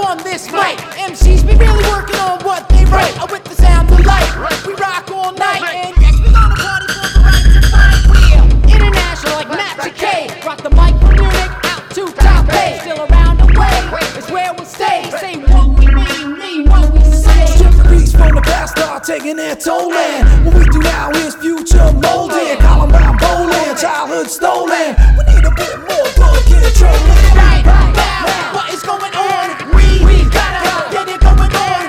on this mic. MCs be really working on what they write. With the sound of light, we rock all night. And yes, we gonna party for the right to fight. We're international like Master K. Rock the mic from Munich out to Taipei. Still around the way, it's where we'll stay. Say what we mean what we say. Memories from the past start taking their toll, and what we do now is future molding. Columbine bowling, childhood stolen. We need a bit more blood controlling. Right now, what is going on? We gotta get it going on.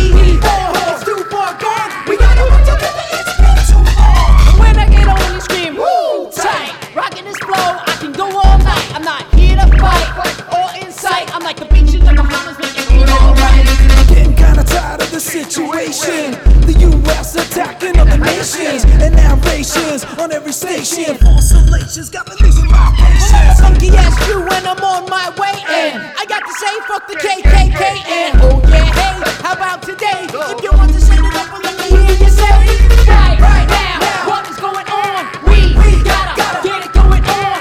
It's too far gone. We gotta work together. It's been too long. And when I get on, you scream, woo, tight. Rocking this flow, I can go all night. I'm not here to fight or incite. I'm like the beach in the Bahamas, making it alright. I'm getting kinda tired of the situation. The US attacking other nations, and narrations on every station. False relations got me losing my patience. Funky ass you when I'm on my way in. I got to say fuck the KKK and oh yeah, hey, how about today? If you want to set it up, well, let me hear you say right now, what is going on? We gotta get it going on.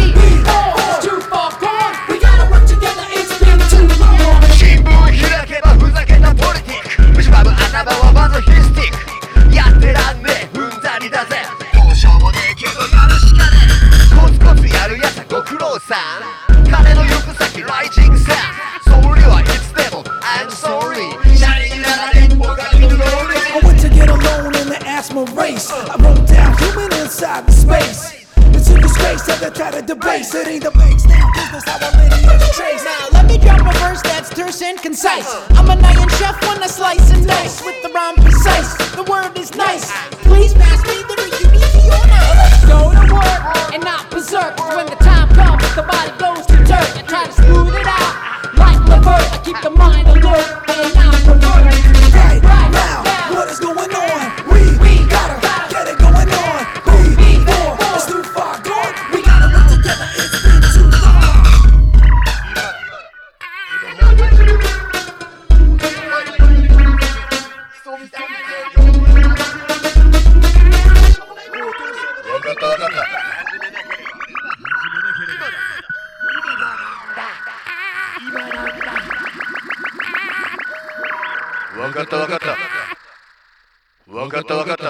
It's too far gone. We gotta work together. It's been too long. 新聞開けばふざけたポリティック蝕む頭はまずヒスティックやってらんねえふんざりだぜどうしようもねえけどやるしかねえコツコツやるやつはご苦労さん金の行く先ライジングさソウルはいつでも I'm sorry シャリになられんぼがいるの I went to get alone in the asthma race. I wrote down human inside the space. It's a disgrace that they try to debase. It ain't the banks now, business how I lineage trace. Now let me drop a verse that's terse and concise. I'm an iron chef when I slice and dice with the rhyme precise. The word is nice. Please pass me the unity order. Let's go to work and not berserk. 'Cause when the time comes, the body goes to dirt. I try to smooth it out like Levert. I keep the mind alert and I'm perverted. Right now, what is going on? We gotta get it going on. Before it's too far gone. We gotta work together. It's been too long. わかったわかったわかったわかった